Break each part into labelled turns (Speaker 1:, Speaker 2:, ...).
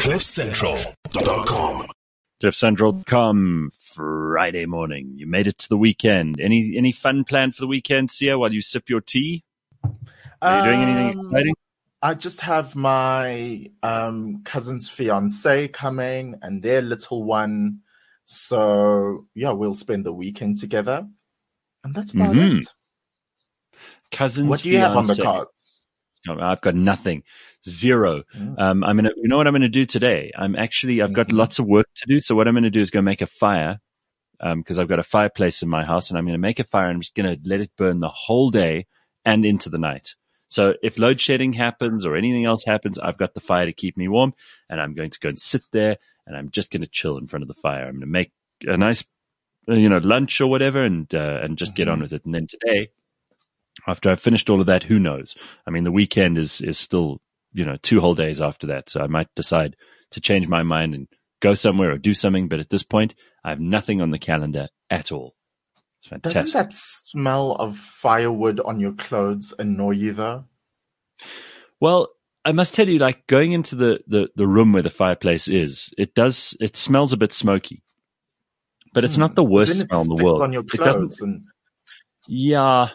Speaker 1: CliffCentral.com.
Speaker 2: CliffCentral.com. Friday morning. You made it to the weekend. Any fun planned for the weekend, Sia, while you sip your tea? Are you doing anything exciting?
Speaker 3: I just have my cousin's fiance coming and their little one. So, yeah, we'll spend the weekend together. And that's about it.
Speaker 2: Cousin's
Speaker 3: What do you have on the
Speaker 2: fiancé.
Speaker 3: cards?
Speaker 2: No, I've got nothing. Zero. You know what I'm going to do today? I've got lots of work to do. So what I'm going to do is go make a fire. Because I've got a fireplace in my house, and I'm going to make a fire, and I'm just going to let it burn the whole day and into the night. So if load shedding happens or anything else happens, I've got the fire to keep me warm, and I'm going to go and sit there, and I'm just going to chill in front of the fire. I'm going to make a nice, lunch or whatever, and just get on with it. And then today, after I've finished all of that, who knows? I mean, the weekend is still, 2 whole days after that. So I might decide to change my mind and go somewhere or do something. But at this point, I have nothing on the calendar at all. It's fantastic.
Speaker 3: Doesn't that smell of firewood on your clothes annoy you, though?
Speaker 2: Well, I must tell you, like going into the room where the fireplace is, it smells a bit smoky. But it's not the worst smell in the world.
Speaker 3: On your clothes
Speaker 2: yeah.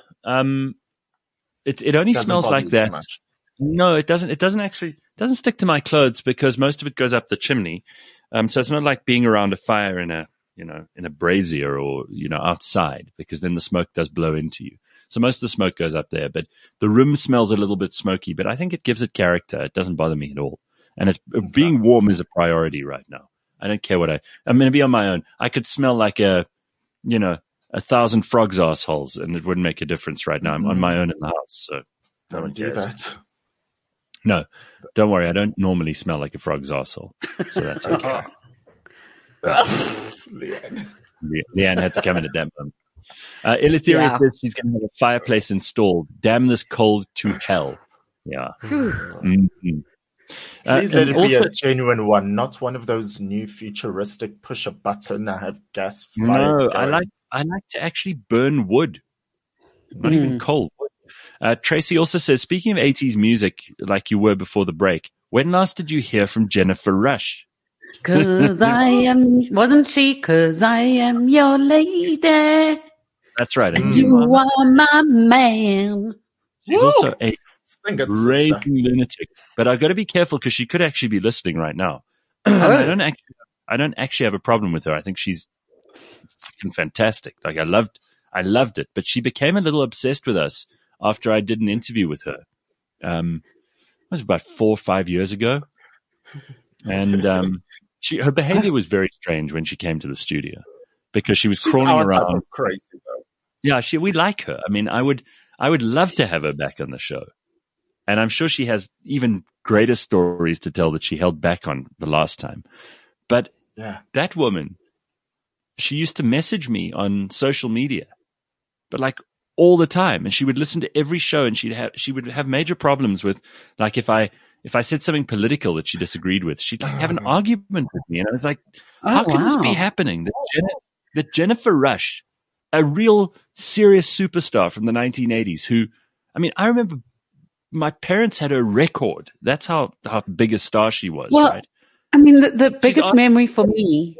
Speaker 2: It only smells like that. No, it doesn't. It doesn't stick to my clothes because most of it goes up the chimney. So it's not like being around a fire in a brazier or, outside, because then the smoke does blow into you. So most of the smoke goes up there, but the room smells a little bit smoky, but I think it gives it character. It doesn't bother me at all. And being warm is a priority right now. I don't care I'm going to be on my own. I could smell like 1,000 frogs' assholes, and it wouldn't make a difference right now. I'm on my own in the house. So
Speaker 3: don't do that.
Speaker 2: No, don't worry. I don't normally smell like a frog's asshole. So that's okay. Leanne had to come in at that moment. Eleutheria says she's going to have a fireplace installed. Damn this cold to hell. Yeah. Mm-hmm.
Speaker 3: Please let it be a genuine one, not one of those new futuristic push a button. I have gas fire.
Speaker 2: No, I like to actually burn wood, not even coal wood. Tracy also says, speaking of 80s music, like you were before the break, when last did you hear from Jennifer Rush?
Speaker 4: 'Cause wasn't she? 'Cause I am your lady.
Speaker 2: That's right.
Speaker 4: And you are my man.
Speaker 2: She's also a raving lunatic. But I've got to be careful because she could actually be listening right now. I don't actually have a problem with her. I think she's fucking fantastic. Like I loved it. But she became a little obsessed with us after I did an interview with her. It was about 4 or 5 years ago. And her behavior was very strange when she came to the studio because she was crawling around.
Speaker 3: Type of crazy, though.
Speaker 2: Yeah, we like her. I mean, I would love to have her back on the show. And I'm sure she has even greater stories to tell that she held back on the last time. But that woman, she used to message me on social media, but like all the time. And she would listen to every show, and she would have major problems with, like, if I said something political that she disagreed with, she'd like have an argument with me. And I was like, how can this be happening? That Jennifer Rush, a real serious superstar from the 1980s who, I mean, I remember my parents had her record. That's how big a star she was, right?
Speaker 4: I mean, the biggest memory for me,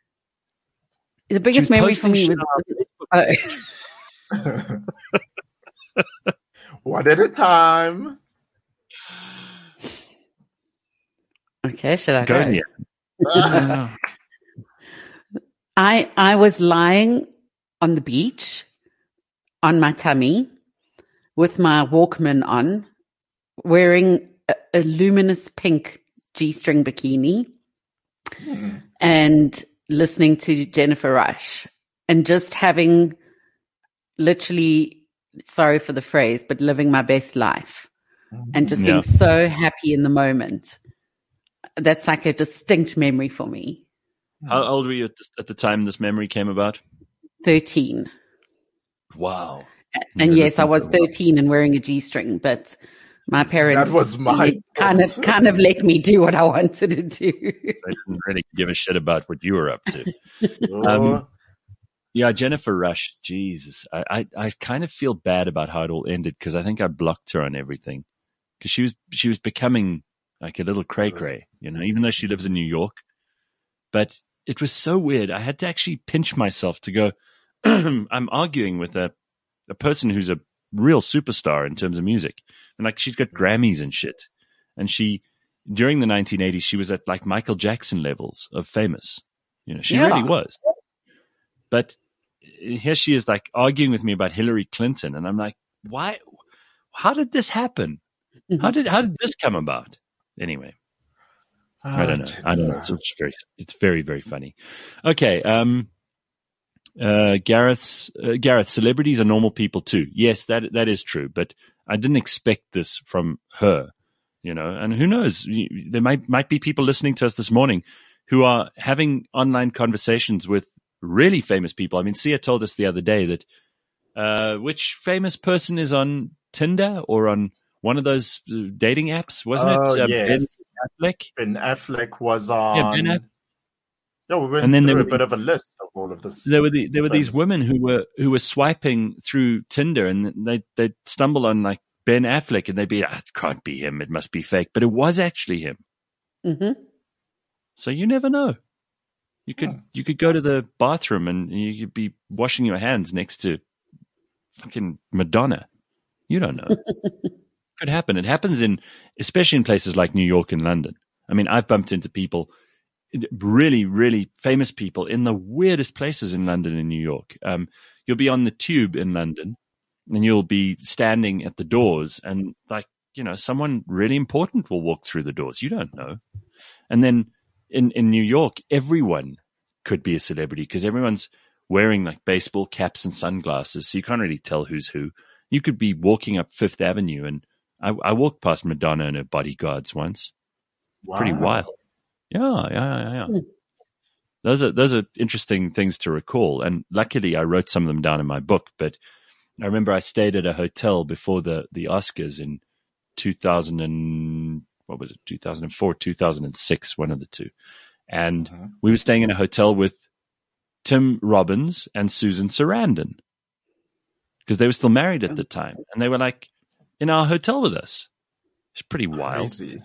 Speaker 4: was
Speaker 3: one at a time.
Speaker 4: Okay, should I
Speaker 2: go?
Speaker 4: Yeah. I was lying on the beach on my tummy with my Walkman on, wearing a luminous pink G-string bikini and listening to Jennifer Rush and just having literally, sorry for the phrase, but living my best life and just being so happy in the moment. That's like a distinct memory for me.
Speaker 2: How old were you at the time this memory came about?
Speaker 4: 13.
Speaker 2: Wow.
Speaker 4: And yes, I was 13 and wearing a G-string, but my parents
Speaker 3: that was my
Speaker 4: kind of let me do what I wanted to do.
Speaker 2: They didn't really give a shit about what you were up to. Yeah, Jennifer Rush, Jesus. I kind of feel bad about how it all ended because I think I blocked her on everything because she was becoming like a little cray-cray, even though she lives in New York. But it was so weird. I had to actually pinch myself to go, I'm arguing with a person who's a real superstar in terms of music. And like, she's got Grammys and shit. And during the 1980s, she was at like Michael Jackson levels of famous. She really was. But here she is like arguing with me about Hillary Clinton. And I'm like, why? How did this happen? How did this come about? Anyway, I don't know. It's very, very funny. Okay. Gareth, celebrities are normal people too. Yes, that is true. But I didn't expect this from her, and who knows? There might be people listening to us this morning who are having online conversations with really famous people. I mean, Sia told us the other day that which famous person is on Tinder or on one of those dating apps, wasn't it?
Speaker 3: Yes.
Speaker 2: Ben Affleck.
Speaker 3: Ben Affleck was on.
Speaker 2: Yeah, Ben Affleck.
Speaker 3: Yeah, we went through a bit of a list of all of this.
Speaker 2: There were these women who were swiping through Tinder, and they'd stumble on like Ben Affleck, and they'd be, it can't be him, it must be fake, but it was actually him.
Speaker 4: Mm-hmm.
Speaker 2: So you never know. You could go to the bathroom and you could be washing your hands next to fucking Madonna. You don't know. Could happen. It happens especially in places like New York and London. I mean, I've bumped into people, really, really famous people in the weirdest places in London and New York. You'll be on the tube in London and you'll be standing at the doors and someone really important will walk through the doors. You don't know. And then in New York, everyone could be a celebrity because everyone's wearing like baseball caps and sunglasses. So you can't really tell who's who. You could be walking up Fifth Avenue and I walked past Madonna and her bodyguards once. Wow. Pretty wild. Yeah. Those are interesting things to recall. And luckily I wrote some of them down in my book, but I remember I stayed at a hotel before the Oscars in 2004, 2006, one of the two. And we were staying in a hotel with Tim Robbins and Susan Sarandon because they were still married at the time. And they were like in our hotel with us. It's pretty wild.
Speaker 3: Crazy.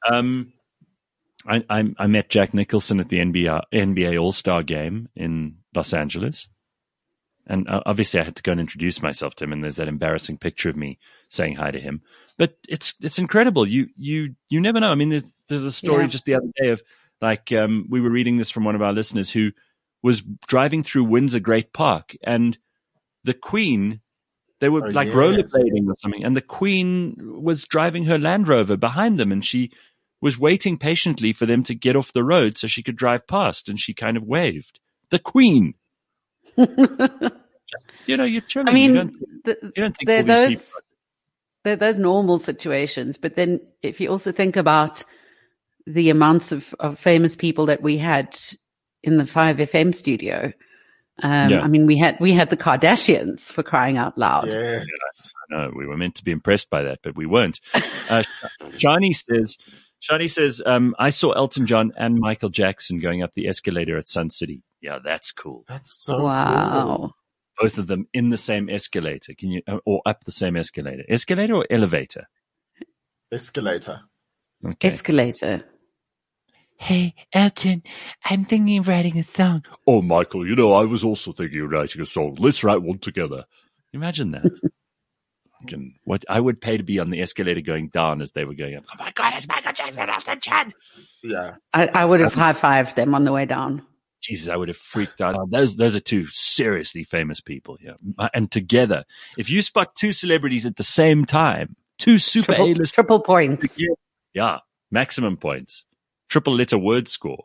Speaker 2: I met Jack Nicholson at the NBA All-Star game in Los Angeles. And obviously I had to go and introduce myself to him. And there's that embarrassing picture of me saying hi to him. But it's incredible. You never know. I mean, there's a story just the other day of like, we were reading this from one of our listeners who was driving through Windsor Great Park and the Queen, they were rollerblading or something. And the Queen was driving her Land Rover behind them and she was waiting patiently for them to get off the road so she could drive past, and she kind of waved. The Queen. You're chilling.
Speaker 4: I mean,
Speaker 2: you don't think
Speaker 4: they're those normal situations, but then if you also think about the amounts of famous people that we had in the 5FM studio, I mean, we had the Kardashians, for crying out loud.
Speaker 3: Yes.
Speaker 2: No, we were meant to be impressed by that, but we weren't. Shani says, I saw Elton John and Michael Jackson going up the escalator at Sun City. Yeah, that's cool.
Speaker 3: That's so
Speaker 4: cool.
Speaker 2: Both of them in the same escalator. Can you, or up the same escalator? Escalator or elevator?
Speaker 3: Escalator.
Speaker 2: Okay.
Speaker 4: Escalator.
Speaker 1: Hey, Elton, I'm thinking of writing a song.
Speaker 2: Oh, Michael, I was also thinking of writing a song. Let's write one together. Imagine that. What I would pay to be on the escalator going down as they were going up. Oh my God, it's Michael Jackson, Elton John.
Speaker 3: Yeah.
Speaker 4: I would have high-fived them on the way down.
Speaker 2: Jesus, I would have freaked out. Those are two seriously famous people. Yeah. And together, if you spot two celebrities at the same time, two super A-list.
Speaker 4: Triple points.
Speaker 2: Yeah. Maximum points. Triple letter word score.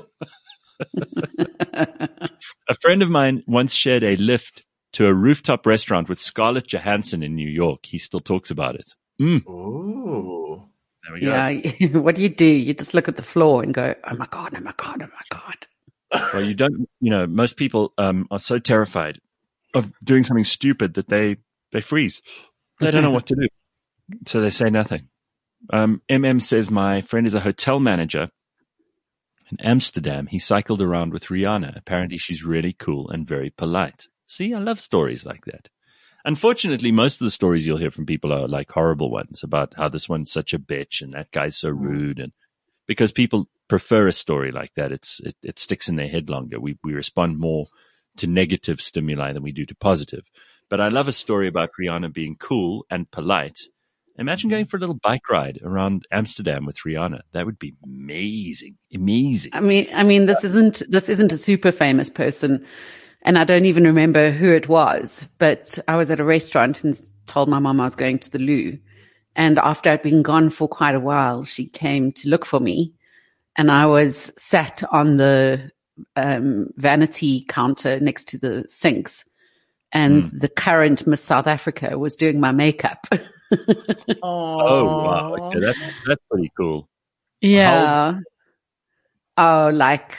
Speaker 2: A friend of mine once shared a lift to a rooftop restaurant with Scarlett Johansson in New York. He still talks about it.
Speaker 3: Oh.
Speaker 2: There we go.
Speaker 4: Yeah. What do? You just look at the floor and go, oh my God, oh my God, oh my God.
Speaker 2: Well, you don't, most people are so terrified of doing something stupid that they freeze. They don't know what to do. So they say nothing. MM says, my friend is a hotel manager in Amsterdam. He cycled around with Rihanna. Apparently she's really cool and very polite. See, I love stories like that. Unfortunately, most of the stories you'll hear from people are like horrible ones about how this one's such a bitch and that guy's so rude, and because people prefer a story like that, it sticks in their head longer. We respond more to negative stimuli than we do to positive. But I love a story about Rihanna being cool and polite. Imagine going for a little bike ride around Amsterdam with Rihanna. That would be amazing. Amazing.
Speaker 4: I mean, this isn't a super famous person, and I don't even remember who it was, but I was at a restaurant and told my mom I was going to the loo. And after I'd been gone for quite a while, she came to look for me, and I was sat on the vanity counter next to the sinks, and the current Miss South Africa was doing my makeup.
Speaker 2: Oh, wow. Okay, that's pretty cool.
Speaker 4: Yeah. Oh, like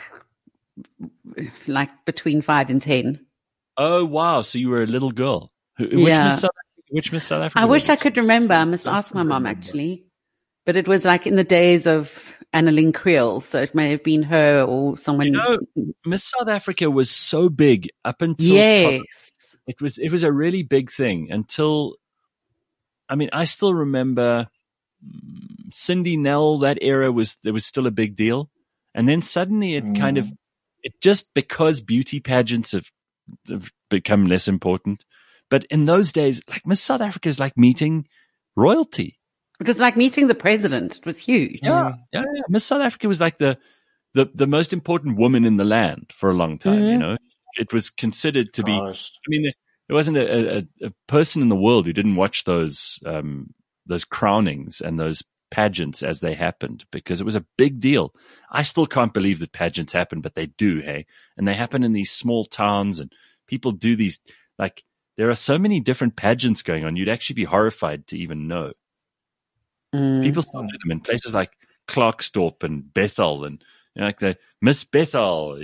Speaker 4: between 5 and 10.
Speaker 2: Oh, wow. So you were a little girl. Which Miss South Africa?
Speaker 4: I wish I could remember. I must ask my mom, actually. But it was like in the days of Annalyn Creel, so it may have been her or someone.
Speaker 2: Miss South Africa was so big up until it was a really big thing until, I mean, I still remember Cindy Nell. That era was still a big deal, and then suddenly it just because beauty pageants have become less important. But in those days, like Miss South Africa is like meeting royalty.
Speaker 4: It was like meeting the president. It was huge.
Speaker 2: Yeah. Miss South Africa was like the most important woman in the land for a long time. You know, it was considered to be. I mean, there wasn't a person in the world who didn't watch those crownings and those pageants as they happened, because it was a big deal. I still can't believe that pageants happen, but they do, hey? And they happen in these small towns, and people do these, like, there are so many different pageants going on, you'd actually be horrified to even know. People still do them in places like Klerksdorp and Bethel, and like the Miss Bethel.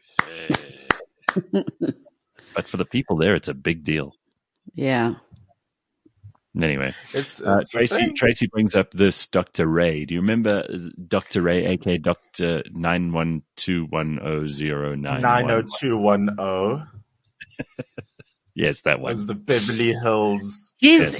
Speaker 2: But for the people there, it's a big deal.
Speaker 4: Yeah.
Speaker 2: Anyway, Tracy brings up this Dr. Ray. Do you remember Dr. Ray, aka Dr. 9121009?
Speaker 3: 90210.
Speaker 2: Yes, that one.
Speaker 3: Was the Beverly Hills.
Speaker 4: He's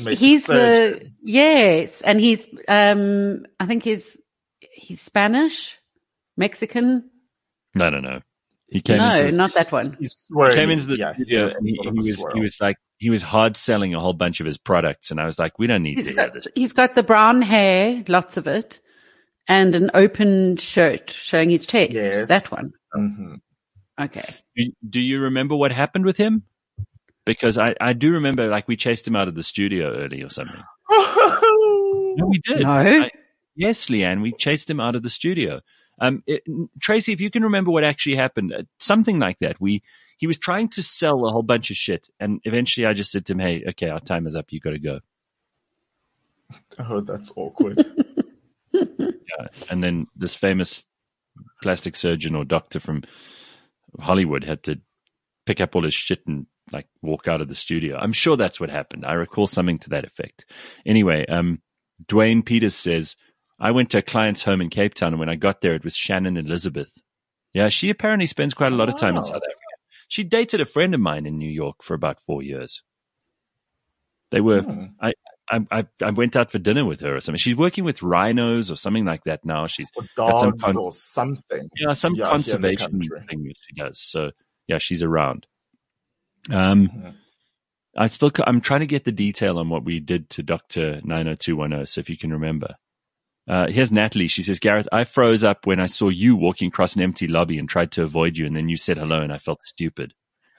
Speaker 4: and he's I think he's Spanish, Mexican.
Speaker 2: No. He came
Speaker 4: not that one.
Speaker 2: He came into the studio and he was hard selling a whole bunch of his products, and I was like, we don't need to hear this.
Speaker 4: He's got the brown hair, lots of it, and an open shirt showing his chest.
Speaker 3: Yes.
Speaker 4: That one.
Speaker 3: Mm-hmm.
Speaker 4: Okay.
Speaker 2: Do you remember what happened with him? Because I do remember, like, we chased him out of the studio early or something. No, we did.
Speaker 4: No.
Speaker 2: Yes, Leanne, we chased him out of the studio. Tracy, if you can remember what actually happened, something like that. He was trying to sell a whole bunch of shit, and eventually I just said to him, hey, okay, our time is up. You got to go.
Speaker 3: Oh, that's awkward.
Speaker 2: Yeah. And then this famous plastic surgeon or doctor from Hollywood had to pick up all his shit and like walk out of the studio. I'm sure that's what happened. I recall something to that effect. Anyway, Dwayne Peters says, I went to a client's home in Cape Town, and when I got there, it was Shannon Elizabeth. Yeah, she apparently spends quite a lot of time in South Africa. She dated a friend of mine in New York for about 4 years. They were, I went out for dinner with her or something. She's working with rhinos or something like that now. She's
Speaker 3: got some or something.
Speaker 2: Yeah, some conservation thing that she does. So yeah, she's around. I'm trying to get the detail on what we did to Dr. 90210. So if you can remember. Here's Natalie. She says, Gareth, I froze up when I saw you walking across an empty lobby and tried to avoid you, and then you said hello, and I felt stupid.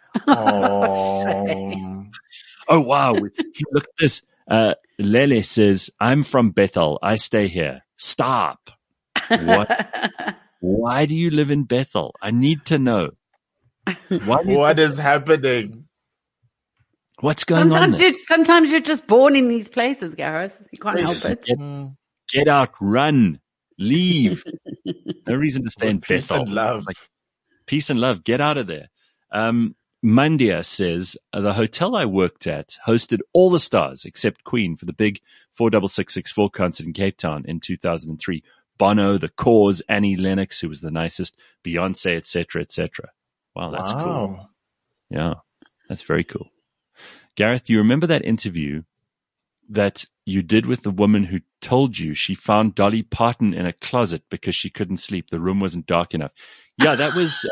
Speaker 3: Oh,
Speaker 2: wow. Look at this. Lele says, I'm from Bethel. I stay here. Stop. What? Why do you live in Bethel? I need to know.
Speaker 3: What is happening?
Speaker 2: What's going on there?
Speaker 4: Sometimes you're just born in these places, Gareth. You can't help it.
Speaker 2: Get out, run, leave. No reason to stay in Bethel.
Speaker 3: Peace and love.
Speaker 2: Peace and love. Get out of there. Mandia says, the hotel I worked at hosted all the stars except Queen for the big 46664 concert in Cape Town in 2003. Bono, The Cause, Annie Lennox, who was the nicest, Beyonce, etc., etc. Wow, that's cool. Yeah, that's very cool. Gareth, do you remember that interview that you did with the woman who told you she found Dolly Parton in a closet because she couldn't sleep? The room wasn't dark enough. Yeah, that was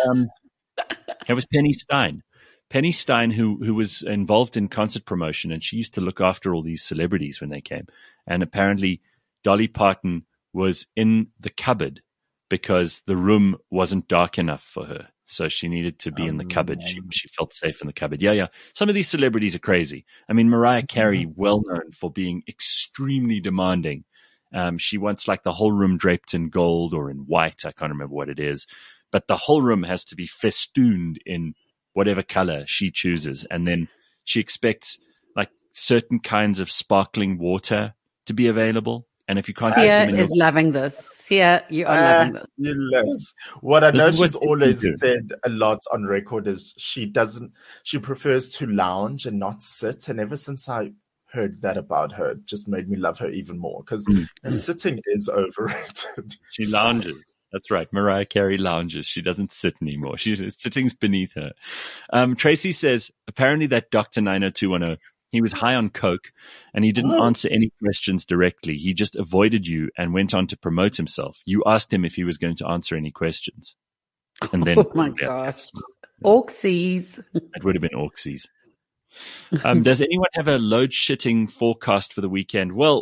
Speaker 2: Penny Stein. Penny Stein, who was involved in concert promotion, and she used to look after all these celebrities when they came. And apparently Dolly Parton was in the cupboard because the room wasn't dark enough for her. So she needed to be in the cupboard. She felt safe in the cupboard. Yeah. Some of these celebrities are crazy. I mean, Mariah Carey, well known for being extremely demanding. She wants like the whole room draped in gold or in white. I can't remember what it is. But the whole room has to be festooned in whatever color she chooses. And then she expects like certain kinds of sparkling water to be available. And if you can't get them in
Speaker 4: is loving this. Sia, you are loving
Speaker 3: this. What I know she's always said a lot on record is she prefers to lounge and not sit. And ever since I heard that about her, it just made me love her even more because sitting is overrated.
Speaker 2: She lounges. That's right. Mariah Carey lounges. She doesn't sit anymore. Sitting's beneath her. Tracy says, apparently that Dr. 90210, he was high on coke and he didn't answer any questions directly. He just avoided you and went on to promote himself. You asked him if he was going to answer any questions. And then,
Speaker 4: oh my gosh. Auxies.
Speaker 2: It would have been Auxies. Does anyone have a load shitting forecast for the weekend? Well,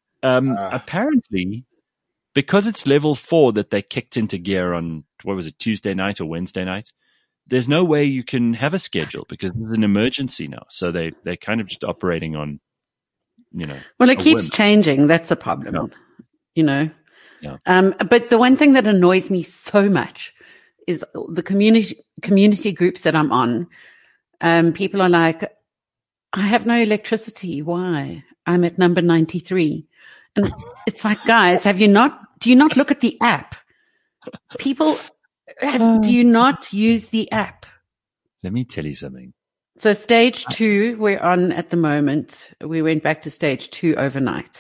Speaker 2: apparently, because it's level 4 that they kicked into gear on, Tuesday night or Wednesday night, there's no way you can have a schedule because there's an emergency now. So they're kind of just operating on,
Speaker 4: Well, it keeps changing. That's the problem,
Speaker 2: Yeah.
Speaker 4: But the one thing that annoys me so much is the community groups that I'm on. People are like, I have no electricity. Why? I'm at number 93. And it's like, guys, do you not look at the app? People, do you not use the app?
Speaker 2: Let me tell you something.
Speaker 4: So stage 2, we're on at the moment. We went back to stage 2 overnight.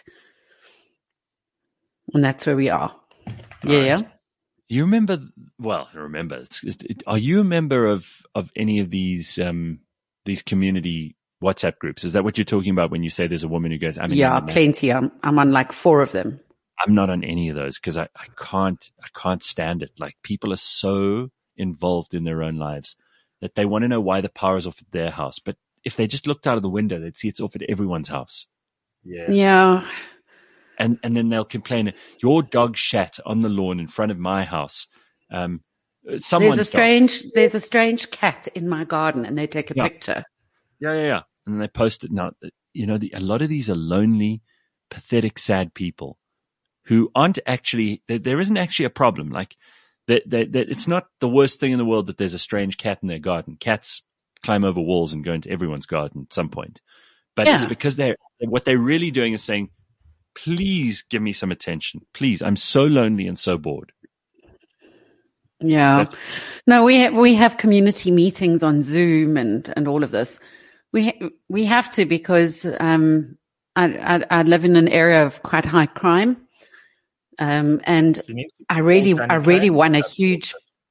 Speaker 4: And that's where we are.
Speaker 2: Right.
Speaker 4: Yeah.
Speaker 2: You remember, are you a member of any of these community WhatsApp groups? Is that what you're talking about when you say there's a woman who goes,
Speaker 4: plenty. I'm on like 4 of them.
Speaker 2: I'm not on any of those because I can't stand it. Like people are so involved in their own lives that they want to know why the power is off at their house. But if they just looked out of the window, they'd see it's off at everyone's house.
Speaker 3: Yes.
Speaker 4: Yeah.
Speaker 2: And then they'll complain, your dog shat on the lawn in front of my house. There's
Speaker 4: a strange cat in my garden, and they take a picture.
Speaker 2: Yeah. And then they post it. Now, a lot of these are lonely, pathetic, sad people who aren't actually, there isn't actually a problem. Like that it's not the worst thing in the world that there's a strange cat in their garden. Cats climb over walls and go into everyone's garden at some point. But it's because what they're really doing is saying, please give me some attention. Please. I'm so lonely and so bored.
Speaker 4: Yeah. No, we have community meetings on Zoom and all of this. We have to because I live in an area of quite high crime. And I really won a huge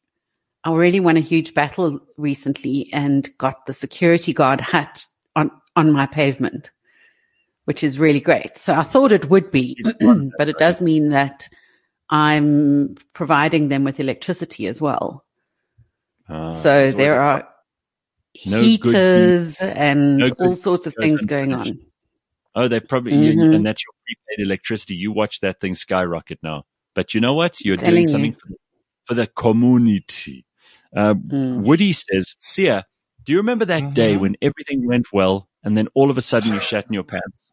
Speaker 4: battle recently and got the security guard hat on my pavement, which is really great. So I thought it would be, but it does mean that I'm providing them with electricity as well. So there are heaters and all sorts of things going on.
Speaker 2: Oh, they probably, and that's your prepaid electricity. You watch that thing skyrocket now. But you know what? You're doing something for the community. Woody says, Sia, do you remember that day when everything went well and then all of a sudden you shat in your pants?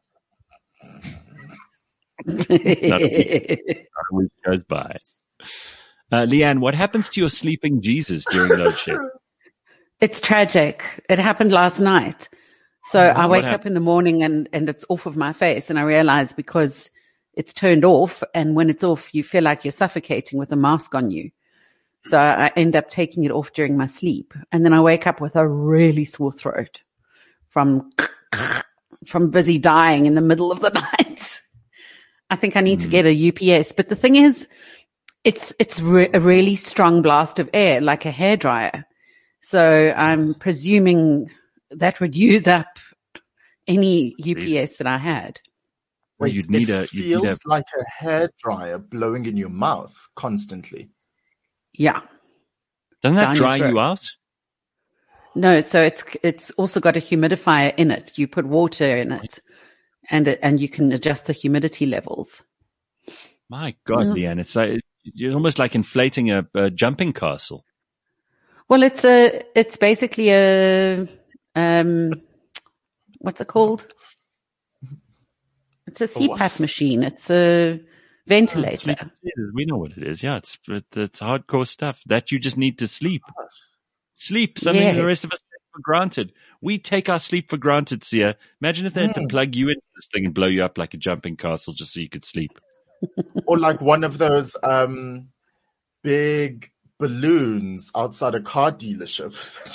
Speaker 2: Not a week goes by. Leanne, what happens to your sleeping Jesus during load shed?
Speaker 4: It's tragic. It happened last night. So I wake up in the morning and it's off of my face, and I realize because it's turned off, and when it's off, you feel like you're suffocating with a mask on you. So I end up taking it off during my sleep, and then I wake up with a really sore throat from busy dying in the middle of the night. I think I need to get a UPS. But the thing is, it's a really strong blast of air, like a hairdryer. So I'm presuming that would use up any UPS that I had.
Speaker 2: Well,
Speaker 3: Wait,
Speaker 2: you'd need
Speaker 3: it feels like a hairdryer blowing in your mouth constantly.
Speaker 4: Yeah.
Speaker 2: Doesn't that
Speaker 4: down
Speaker 2: dry
Speaker 4: your
Speaker 2: you
Speaker 4: throat.
Speaker 2: out?
Speaker 4: No, so it's also got a humidifier in it. You put water in it, and you can adjust the humidity levels.
Speaker 2: My God, Leanne, it's like you're almost like inflating a jumping castle.
Speaker 4: Well, it's basically a what's it called? It's a CPAP machine. It's a ventilator.
Speaker 2: We know what it is. Yeah, it's hardcore stuff that you just need to sleep. Sleep, something the rest of us take for granted. We take our sleep for granted, Sia. Imagine if they had to plug you into this thing and blow you up like a jumping castle just so you could sleep.
Speaker 3: Or like one of those big balloons outside a car dealership.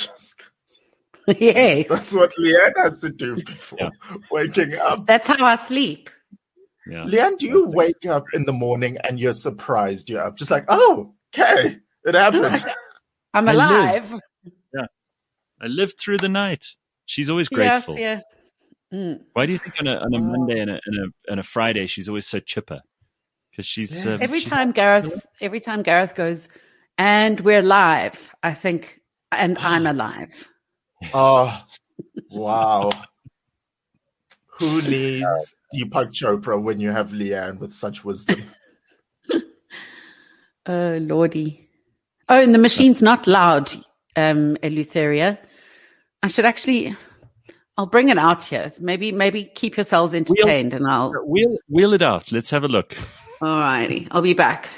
Speaker 4: Yes.
Speaker 3: That's what Leanne has to do before waking up.
Speaker 4: That's how I sleep.
Speaker 2: Yeah.
Speaker 3: Leanne, do you wake up in the morning and you're surprised you're up? Just like, oh, okay, it happened.
Speaker 4: I'm alive.
Speaker 2: Yeah. I lived through the night. She's always grateful.
Speaker 4: Yes, yeah.
Speaker 2: Why do you think on a Monday and a Friday she's always so chipper? Because she's
Speaker 4: every time Gareth goes, and we're live, I think, and I'm alive.
Speaker 3: Oh, wow. Who needs Deepak Chopra when you have Leanne with such wisdom?
Speaker 4: Oh, Lordy. Oh, and the machine's not loud, Eleutheria. I should actually... I'll bring it out here. Maybe keep yourselves entertained, and I'll...
Speaker 2: Wheel it out. Let's have a look.
Speaker 4: All righty. I'll be back.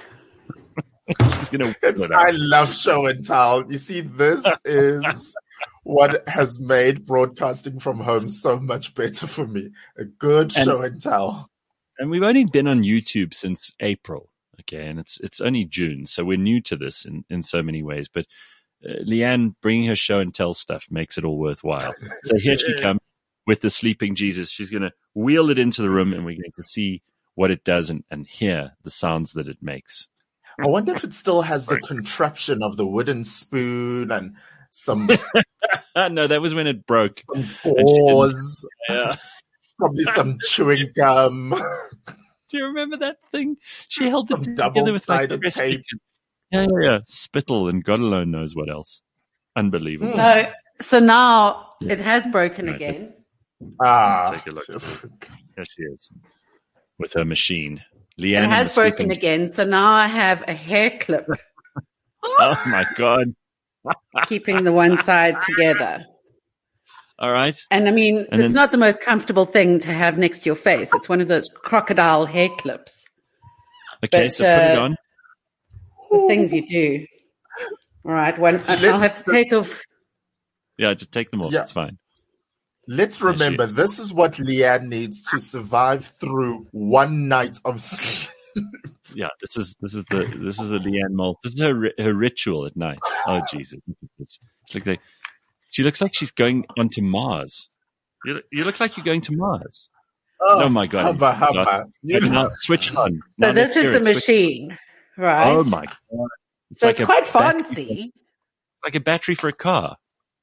Speaker 3: I love show and tell. You see, this is what has made broadcasting from home so much better for me. A good show and tell.
Speaker 2: And we've only been on YouTube since April, okay? And it's only June, so we're new to this in so many ways. But Leanne bringing her show and tell stuff makes it all worthwhile. So here she comes with the sleeping Jesus. She's going to wheel it into the room, and we're going to see what it does and hear the sounds that it makes.
Speaker 3: I wonder if it still has the contraption of the wooden spoon and some...
Speaker 2: No, that was when it broke.
Speaker 3: Some paws. Probably some chewing gum.
Speaker 2: Do you remember that thing? She held it together with like
Speaker 3: double-sided tape.
Speaker 2: Yeah. Spittle and God alone knows what else. Unbelievable.
Speaker 4: No, so now it has broken again.
Speaker 2: Take a look. There she is with her machine. Leanne
Speaker 4: it has broken again, so now I have a hair clip.
Speaker 2: Oh my God.
Speaker 4: Keeping the one side together.
Speaker 2: All right.
Speaker 4: And I mean, it's not the most comfortable thing to have next to your face. It's one of those crocodile hair clips.
Speaker 2: Okay, but, so put it on.
Speaker 4: The things you do. All right. I'll have to take off.
Speaker 2: Yeah, just take them off. It's fine.
Speaker 3: Let's remember, this is what Leanne needs to survive through one night of sleep.
Speaker 2: Yeah, this is the Leanne Moult. This is her ritual at night. Oh Jesus! It's like she looks like she's going onto Mars. You look like you're going to Mars. Oh my God! Now, switch on.
Speaker 4: So this is the machine, right?
Speaker 2: Oh my God!
Speaker 4: So it's quite fancy.
Speaker 2: It's like a battery for a car.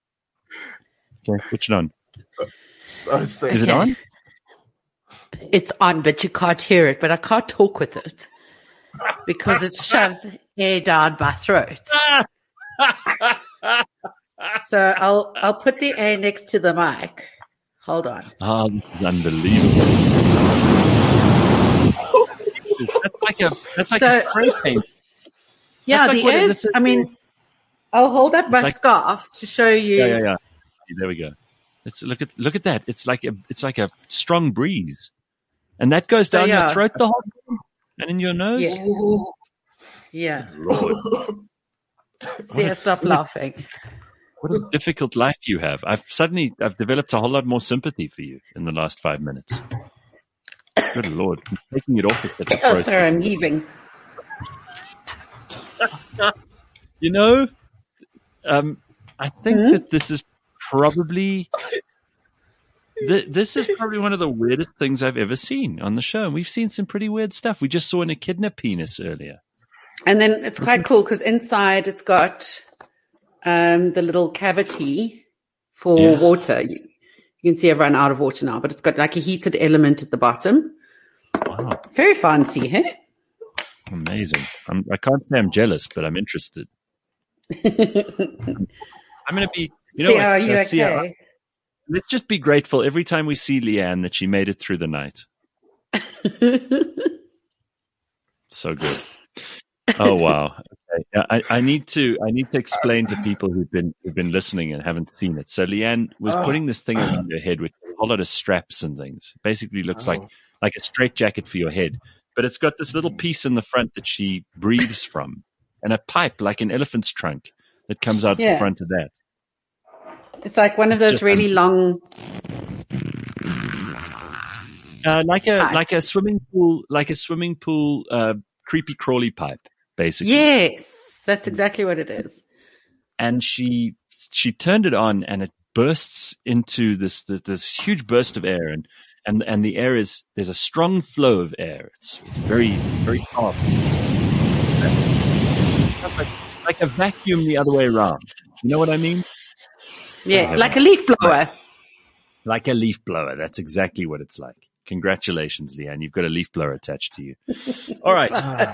Speaker 2: Okay, switch it on.
Speaker 3: So sick.
Speaker 2: Is it on?
Speaker 4: It's on, but you can't hear it. But I can't talk with it because it shoves air down my throat. So I'll put the air next to the mic. Hold on.
Speaker 2: Oh, this is unbelievable. That's like a spray paint.
Speaker 4: Yeah, the air is. I mean, I'll hold up my scarf to show you.
Speaker 2: Yeah. There we go. Look at that. It's like a strong breeze, and that goes down your throat the whole time, and in your nose.
Speaker 4: Yes. Yeah.
Speaker 2: Lord.
Speaker 4: See, stop laughing.
Speaker 2: What a difficult life you have. I've developed a whole lot more sympathy for you in the last 5 minutes. Good Lord, I'm taking it off.
Speaker 4: Oh, sorry, I'm heaving.
Speaker 2: You know, I think that this is probably one of the weirdest things I've ever seen on the show. And we've seen some pretty weird stuff. We just saw an echidna penis earlier.
Speaker 4: And then it's quite cool because inside it's got the little cavity for water. You can see I've run out of water now, but it's got like a heated element at the bottom.
Speaker 2: Wow.
Speaker 4: Very fancy, hey?
Speaker 2: Amazing. I can't say I'm jealous, but I'm interested. I'm going to be, you know what?
Speaker 4: Are you okay?
Speaker 2: Let's just be grateful every time we see Leanne that she made it through the night. So good. Oh wow. Okay. I need to explain to people who've been listening and haven't seen it. So Leanne was putting this thing around her head with a whole lot of straps and things. It basically looks like a straitjacket for your head, but it's got this little piece in the front that she breathes from, and a pipe like an elephant's trunk that comes out the front of that.
Speaker 4: It's like one of those really long,
Speaker 2: like a swimming pool, creepy crawly pipe, basically.
Speaker 4: Yes, that's exactly what it is.
Speaker 2: And she turned it on, and it bursts into this huge burst of air, and the air there's a strong flow of air. It's very, very powerful. Like a vacuum the other way around. You know what I mean?
Speaker 4: Yeah, like a leaf blower.
Speaker 2: Like a leaf blower. That's exactly what it's like. Congratulations, Leanne. You've got a leaf blower attached to you. All right.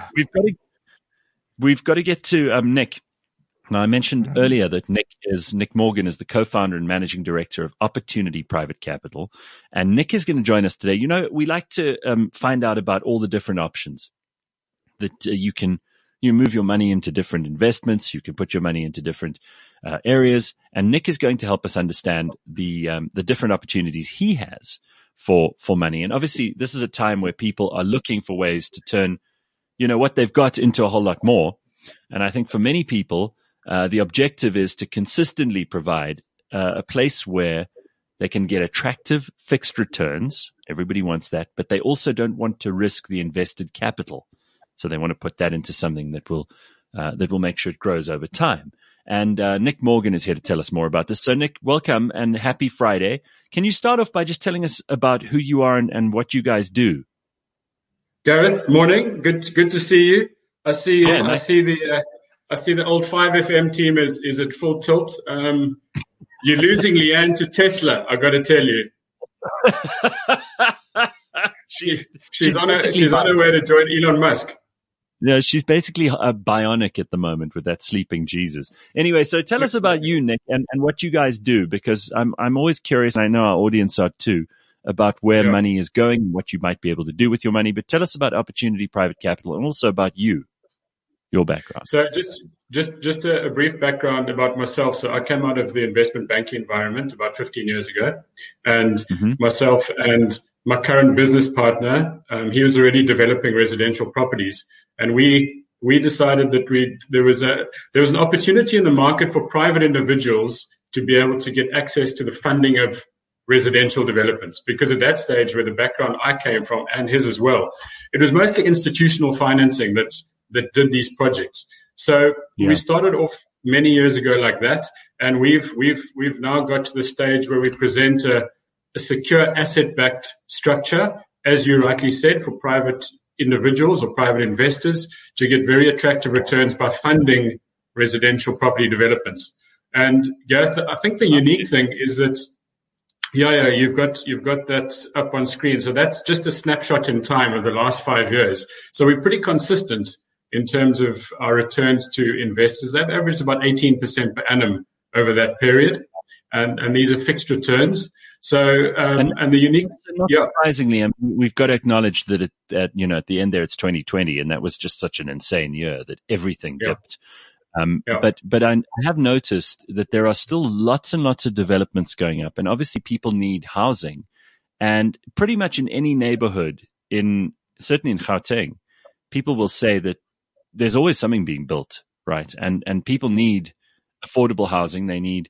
Speaker 2: We've got to get to Nick. Now, I mentioned earlier that Nick Morgan is the co-founder and managing director of Opportunity Private Capital. And Nick is going to join us today. You know, we like to find out about all the different options that you move your money into different investments. You can put your money into different areas. And Nick is going to help us understand the different opportunities he has for money. And obviously, this is a time where people are looking for ways to turn, what they've got into a whole lot more. And I think for many people, the objective is to consistently provide a place where they can get attractive fixed returns. Everybody wants that, but they also don't want to risk the invested capital. So they want to put that into something that will make sure it grows over time. And Nick Morgan is here to tell us more about this. So Nick, welcome and happy Friday. Can you start off by just telling us about who you are and what you guys do?
Speaker 5: Gareth, morning. Good to see you. I see the old 5FM team is at full tilt. You're losing Leanne to Tesla, I got to tell you. She's on her way to join Elon Musk.
Speaker 2: Yeah, she's basically a bionic at the moment with that sleeping Jesus. Anyway, so tell us about you, Nick, and what you guys do, because I'm always curious, and I know our audience are too, about where money is going and what you might be able to do with your money. But tell us about Opportunity Private Capital and also about you, your background.
Speaker 5: So just a brief background about myself. So I came out of the investment banking environment about 15 years ago, and myself and my current business partner, he was already developing residential properties, and we decided that there was an opportunity in the market for private individuals to be able to get access to the funding of residential developments, because at that stage, where the background I came from and his as well, it was mostly institutional financing that did these projects. So we started off many years ago like that, and we've now got to the stage where we present a secure asset-backed structure, as you rightly said, for private individuals or private investors to get very attractive returns by funding residential property developments. And Gareth, I think the unique thing is that you've got that up on screen. So that's just a snapshot in time of the last 5 years. So we're pretty consistent in terms of our returns to investors. They've averaged about 18% per annum over that period. And these are fixed returns. So, and the unique,
Speaker 2: surprisingly, we've got to acknowledge that at the end there, it's 2020, and that was just such an insane year that everything dipped. But I have noticed that there are still lots and lots of developments going up, and obviously people need housing, and pretty much in any neighborhood, certainly in Gauteng, people will say that there's always something being built, right? And people need affordable housing. They need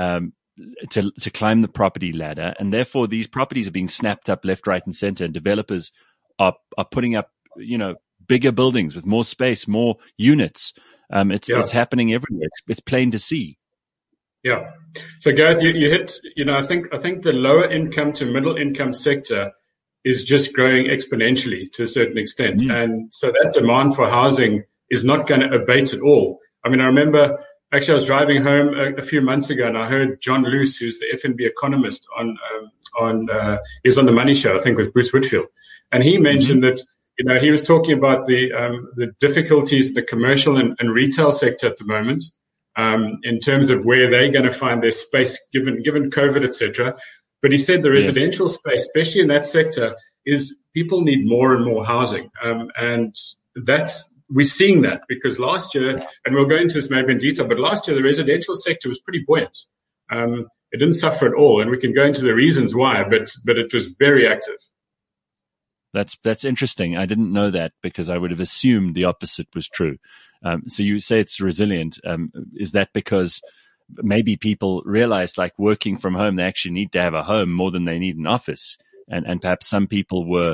Speaker 2: to climb the property ladder, and therefore these properties are being snapped up left, right, and center, and developers are putting up bigger buildings with more space, more units. It's happening everywhere. It's plain to see.
Speaker 5: Yeah. So Gareth, you hit, I think the lower income to middle income sector is just growing exponentially to a certain extent. And so that demand for housing is not going to abate at all. I mean, I remember Actually, I was driving home a few months ago, and I heard John Luce, who's the FNB economist, he was on the Money Show, I think, with Bruce Whitfield, and he mentioned that he was talking about the difficulties in the commercial and retail sector at the moment, in terms of where they're going to find their space given COVID, etc. But he said the residential space, especially in that sector, is people need more and more housing, and we're seeing that because last year, and we'll go into this maybe in detail, but last year the residential sector was pretty buoyant. It didn't suffer at all, and we can go into the reasons why, but it was very active.
Speaker 2: That's interesting. I didn't know that because I would have assumed the opposite was true. So you say it's resilient. Is that because maybe people realized, like, working from home, they actually need to have a home more than they need an office, and perhaps some people were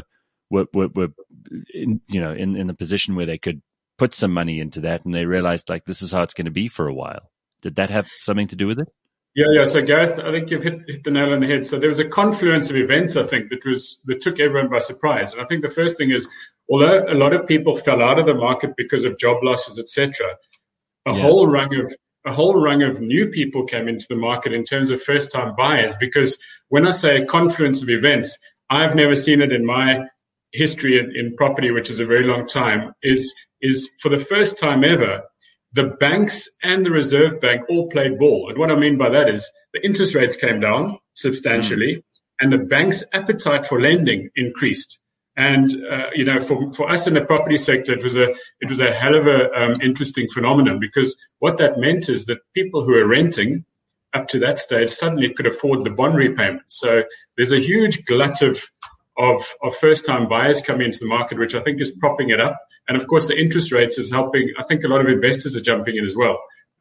Speaker 2: in the position where they could put some money into that, and they realized, like, this is how it's going to be for a while. Did that have something to do with it?
Speaker 5: Yeah. So Gareth, I think you've hit the nail on the head. So there was a confluence of events, I think, that took everyone by surprise. And I think the first thing is, although a lot of people fell out of the market because of job losses, etc., a whole rung of new people came into the market in terms of first-time buyers. Because when I say a confluence of events, I've never seen it in my history in property, which is a very long time, is for the first time ever, the banks and the Reserve Bank all played ball. And what I mean by that is the interest rates came down substantially, and the bank's appetite for lending increased. And for us in the property sector, it was a hell of a interesting phenomenon, because what that meant is that people who were renting up to that stage suddenly could afford the bond repayment. So there's a huge glut of first-time buyers coming into the market, which I think is propping it up. And of course, the interest rates is helping. I think a lot of investors are jumping in as well.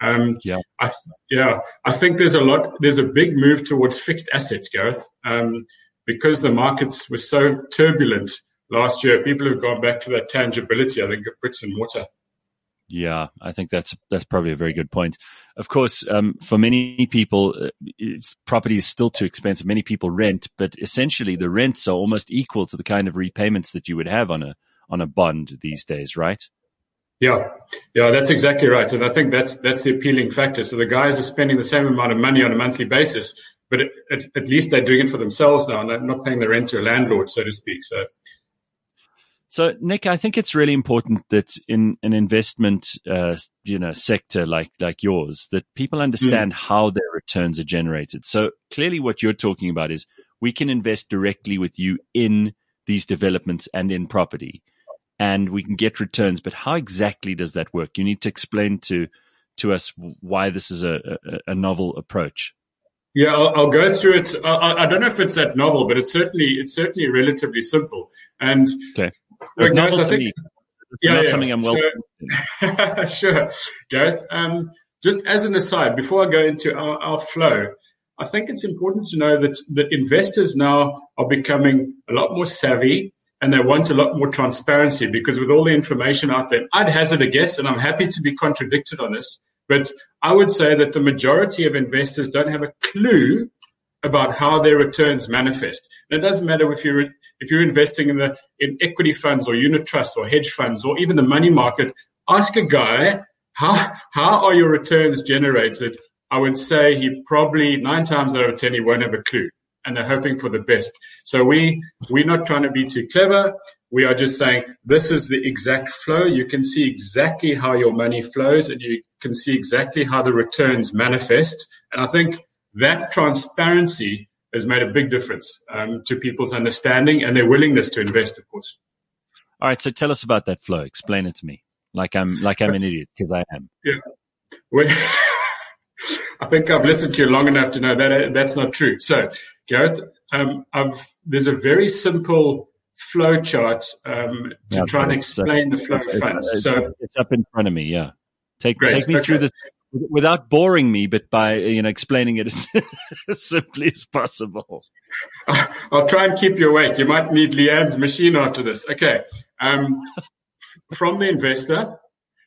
Speaker 5: I think there's a big move towards fixed assets, Gareth, because the markets were so turbulent last year. People have gone back to that tangibility, I think, of bricks and mortar.
Speaker 2: Yeah, I think that's probably a very good point. Of course, for many people, property is still too expensive. Many people rent, but essentially the rents are almost equal to the kind of repayments that you would have on a bond these days, right?
Speaker 5: Yeah, that's exactly right. And I think that's the appealing factor. So the guys are spending the same amount of money on a monthly basis, but at least they're doing it for themselves now, and they're not paying the rent to a landlord, so to speak.
Speaker 2: So, Nick, I think it's really important that in an investment, sector like yours, that people understand how their returns are generated. So clearly what you're talking about is we can invest directly with you in these developments and in property, and we can get returns. But how exactly does that work? You need to explain to us why this is a novel approach.
Speaker 5: Yeah, I'll go through it. I don't know if it's that novel, but it's certainly relatively simple. And
Speaker 2: okay. It's novel to me. Not something I'm well.
Speaker 5: Sure, Gareth. Just as an aside, before I go into our flow, I think it's important to know that investors now are becoming a lot more savvy, and they want a lot more transparency, because with all the information out there, I'd hazard a guess, and I'm happy to be contradicted on this, but I would say that the majority of investors don't have a clue about how their returns manifest. And it doesn't matter if you're investing in equity funds or unit trusts or hedge funds or even the money market. Ask a guy, how are your returns generated? I would say he probably 9 times out of 10, he won't have a clue, and they're hoping for the best. So we're not trying to be too clever. We are just saying this is the exact flow. You can see exactly how your money flows, and you can see exactly how the returns manifest. And I think that transparency has made a big difference to people's understanding and their willingness to invest, of course.
Speaker 2: All right, so tell us about that flow. Explain it to me, like I'm an idiot, because I am.
Speaker 5: Yeah, well, I think I've listened to you long enough to know that that's not true. So, Gareth, there's a very simple flow chart to try and explain the flow of funds. So
Speaker 2: it's up in front of me. Yeah, take me through this. Without boring me, but by explaining it as simply as possible.
Speaker 5: I'll try and keep you awake. You might need Leanne's machine after this. Okay. From the investor,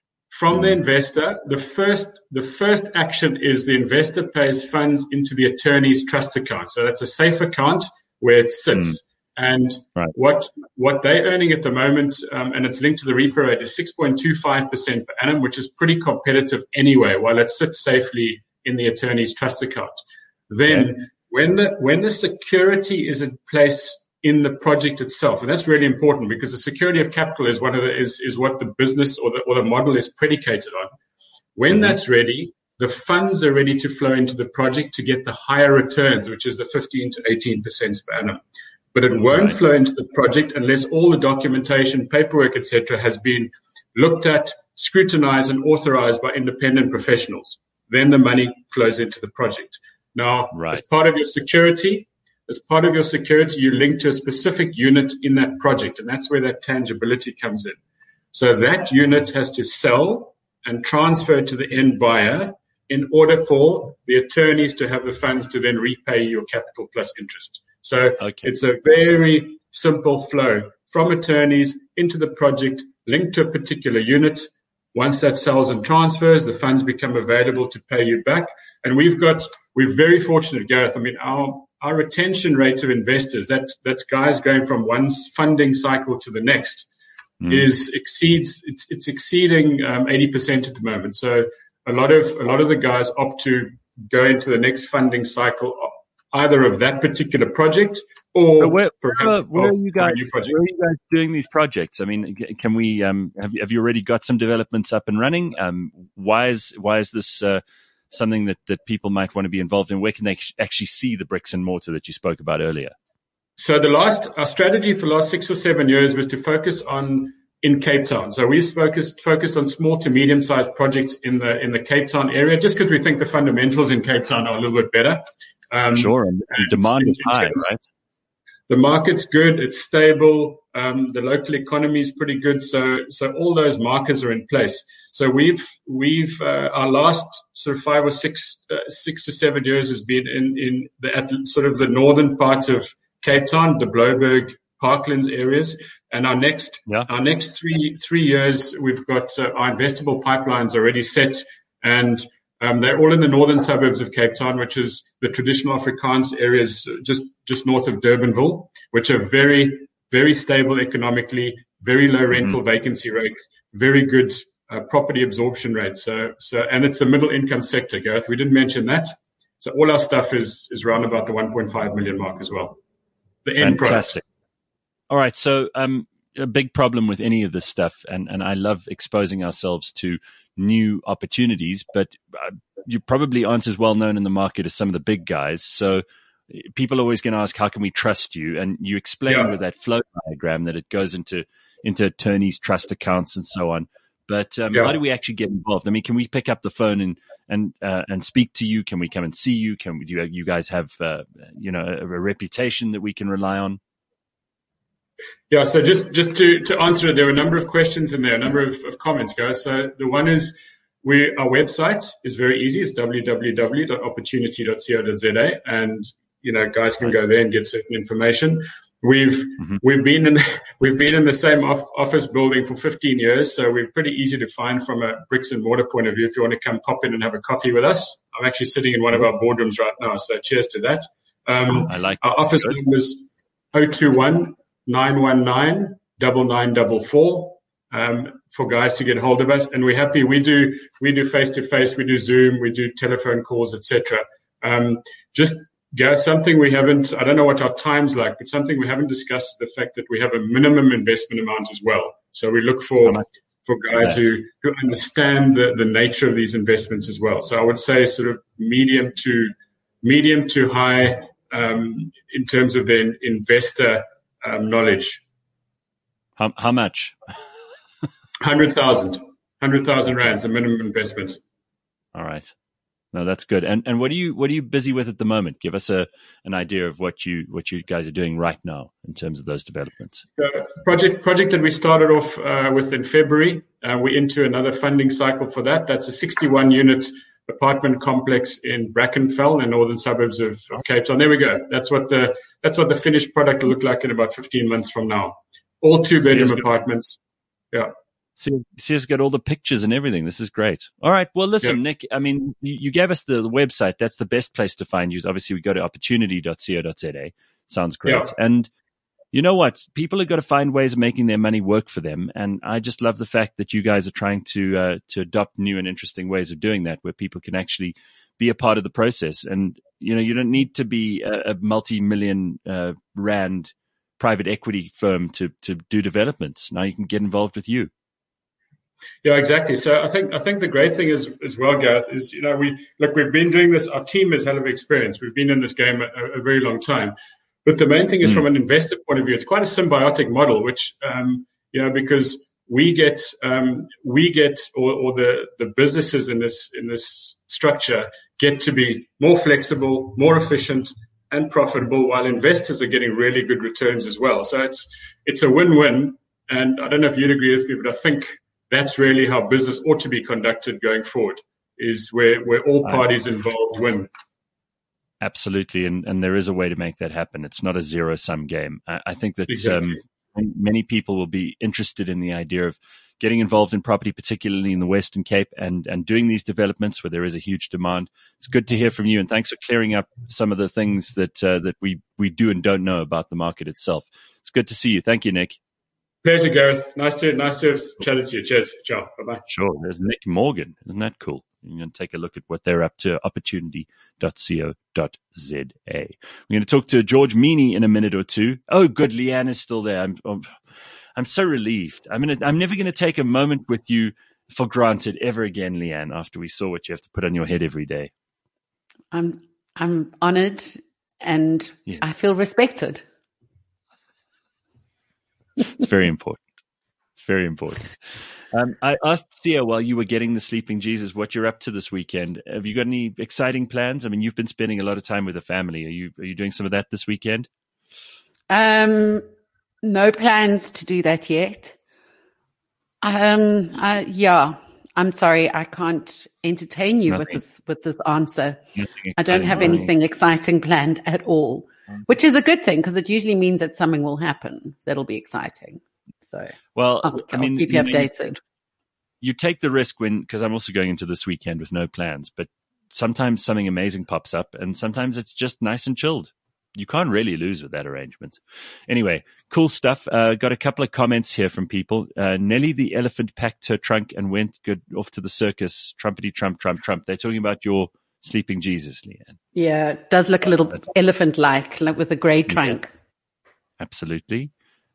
Speaker 5: the first action is the investor pays funds into the attorney's trust account. So that's a safe account where it sits. And what they're earning at the moment, and it's linked to the repo rate, is 6.25% per annum, which is pretty competitive anyway, while it sits safely in the attorney's trust account. Then when the security is in place in the project itself, and that's really important because the security of capital is what the business or the model is predicated on. When that's ready, the funds are ready to flow into the project to get the higher returns, which is the 15 to 18% per annum. But it won't flow into the project unless all the documentation, paperwork, etc., has been looked at, scrutinized, and authorized by independent professionals. Then the money flows into the project. Now, as part of your security, you link to a specific unit in that project, and that's where that tangibility comes in. So that unit has to sell and transfer to the end buyer in order for the attorneys to have the funds to then repay your capital plus interest. So it's a very simple flow from attorneys into the project, linked to a particular unit. Once that sells and transfers, the funds become available to pay you back. And we're very fortunate, Gareth. I mean, our retention rate of investors, that's guys going from one funding cycle to the next, it's exceeding 80% at the moment. So a lot of the guys opt to go into the next funding cycle, either of that particular project or perhaps
Speaker 2: where are you guys doing these projects? I mean, can we have you already got some developments up and running? Why is this something that people might want to be involved in? Where can they actually see the bricks and mortar that you spoke about earlier?
Speaker 5: So our strategy for the last 6 or 7 years was to focus in Cape Town. So we focused on small to medium sized projects in the Cape Town area, just because we think the fundamentals in Cape Town are a little bit better.
Speaker 2: And demand is high, right?
Speaker 5: The market's good. It's stable. The local economy is pretty good. So all those markers are in place. So we've our last sort of 5 or 6 to 7 years has been at sort of the northern parts of Cape Town, the Blouberg, Parklands areas. And our next 3 years, we've got our investable pipelines already set, and they're all in the northern suburbs of Cape Town, which is the traditional Afrikaans areas just north of Durbanville, which are very, very stable economically, very low rental vacancy rates, very good property absorption rates. And it's the middle income sector, Gareth. We didn't mention that. So all our stuff is around about the 1.5 million mark as well. The end
Speaker 2: Fantastic.
Speaker 5: product.
Speaker 2: All right. So a big problem with any of this stuff, and I love exposing ourselves to new opportunities, but you probably aren't as well known in the market as some of the big guys. So people are always going to ask, how can we trust you? And you explained with that flow diagram that it goes into attorneys' trust accounts and so on. But how do we actually get involved? I mean, can we pick up the phone and speak to you? Can we come and see you? Do you guys have a reputation that we can rely on?
Speaker 5: Yeah, so just to answer it, there were a number of questions in there, a number of comments, guys. So the one is our website is very easy. It's www.opportunity.co.za, and guys can go there and get certain information. We've been in the same office building for 15 years, so we're pretty easy to find from a bricks and mortar point of view. If you want to come pop in and have a coffee with us, I'm actually sitting in one of our boardrooms right now, so cheers to that. Our office number is 021-919-9944 for guys to get hold of us, and we're happy. We do face to face, we do Zoom, we do telephone calls, etc. Gareth, something we haven't, I don't know what our time's like, but something we haven't discussed is the fact that we have a minimum investment amount as well. So we look for guys who understand the nature of these investments as well. So I would say sort of medium to high in terms of the investor knowledge.
Speaker 2: How much?
Speaker 5: 100,000 rands, the minimum investment.
Speaker 2: All right. No, that's good. And what are you busy with at the moment? Give us an idea of what you guys are doing right now in terms of those developments.
Speaker 5: Project that we started off with in February. We're into another funding cycle for that. That's a 61 unit apartment complex in Brackenfell, in northern suburbs of Cape Town. There we go. That's what the finished product will look like in about 15 months from now. All 2-bedroom apartments. Yeah.
Speaker 2: See us get all the pictures and everything. This is great. All right. Well, listen, Nick, I mean, you gave us the website. That's the best place to find you. Obviously, we go to opportunity.co.za. Sounds great. Yeah. And you know what? People have got to find ways of making their money work for them. And I just love the fact that you guys are trying to adopt new and interesting ways of doing that, where people can actually be a part of the process. And, you don't need to be a multi-million rand private equity firm to do developments. Now you can get involved with you.
Speaker 5: Yeah, exactly. So I think the great thing is as well, Gareth, is, we've been doing this. Our team has hell of experience. We've been in this game a very long time. But the main thing is, from an investor point of view, it's quite a symbiotic model, which, because we get, or the businesses in this structure get to be more flexible, more efficient, and profitable, while investors are getting really good returns as well. So it's a win-win. And I don't know if you'd agree with me, but I think that's really how business ought to be conducted going forward, is where all parties involved win.
Speaker 2: Absolutely. And there is a way to make that happen. It's not a zero-sum game. I think that many people will be interested in the idea of getting involved in property, particularly in the Western Cape, and doing these developments where there is a huge demand. It's good to hear from you, and thanks for clearing up some of the things that we do and don't know about the market itself. It's good to see you. Thank you, Nick.
Speaker 5: Pleasure, Gareth. Nice to have chatted to you. Cheers. Ciao. Bye-bye.
Speaker 2: Sure. There's Nick Morgan. Isn't that cool? You're going to take a look at what they're up to, opportunity.co.za. We're going to talk to George Meany in a minute or two. Oh, good. Leanne is still there. I'm so relieved. I'm never going to take a moment with you for granted ever again, Leanne, after we saw what you have to put on your head every day.
Speaker 4: I'm honored, and I feel respected.
Speaker 2: It's very important. It's very important. I asked Sia while you were getting the Sleeping Jesus what you're up to this weekend. Have you got any exciting plans? I mean, you've been spending a lot of time with the family. Are you doing some of that this weekend?
Speaker 4: No plans to do that yet. I'm sorry, I can't entertain you with this answer. I don't have anything exciting planned at all, which is a good thing, because it usually means that something will happen that'll be exciting. So, I'll keep you updated.
Speaker 2: You take the risk because I'm also going into this weekend with no plans, but sometimes something amazing pops up, and sometimes it's just nice and chilled. You can't really lose with that arrangement. Anyway, cool stuff. Got a couple of comments here from people. Nelly the elephant packed her trunk and went off to the circus. Trumpety trump, trump, trump. They're talking about your Sleeping Jesus, Leanne.
Speaker 4: Yeah, it does look a little elephant-like, like with a grey trunk.
Speaker 2: Yes. Absolutely.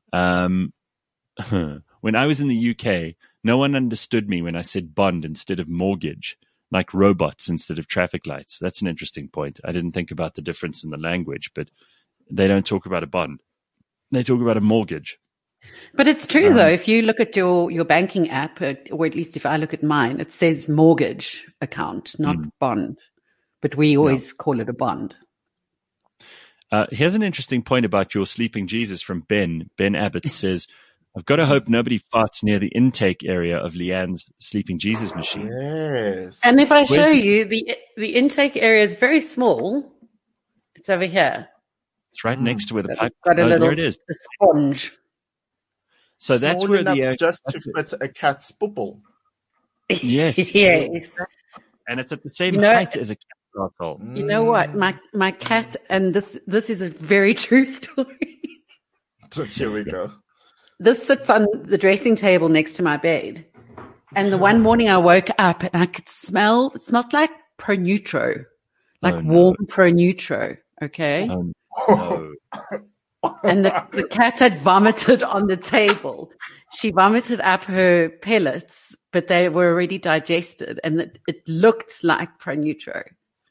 Speaker 2: When I was in the UK, no one understood me when I said bond instead of mortgage, like robots instead of traffic lights. That's an interesting point. I didn't think about the difference in the language, but they don't talk about a bond. They talk about a mortgage.
Speaker 4: But it's true, though. If you look at your banking app, or at least if I look at mine, it says mortgage account, not bond. But we always call it a bond.
Speaker 2: Here's an interesting point about your Sleeping Jesus from Ben. Ben Abbott says, I've got to hope nobody farts near the intake area of Leanne's Sleeping Jesus machine.
Speaker 3: Yes.
Speaker 4: And if I show you, the intake area is very small. It's over here.
Speaker 2: It's right next to where the pipe.
Speaker 4: Got a little
Speaker 2: there it is.
Speaker 4: A sponge.
Speaker 2: So
Speaker 3: small
Speaker 2: that's where
Speaker 3: enough just to fit a cat's bubble.
Speaker 2: Yes.
Speaker 4: Yes.
Speaker 2: And it's at the same height as a cat's asshole.
Speaker 4: You know what? My cat, and this is a very true story.
Speaker 3: So here we go.
Speaker 4: This sits on the dressing table next to my bed. And the one morning I woke up and I could smell, it smelled like Pro Nutro, warm Pro Nutro. Okay.
Speaker 2: No.
Speaker 4: And the cat had vomited on the table. She vomited up her pellets, but they were already digested, and it looked like Pro Nutro.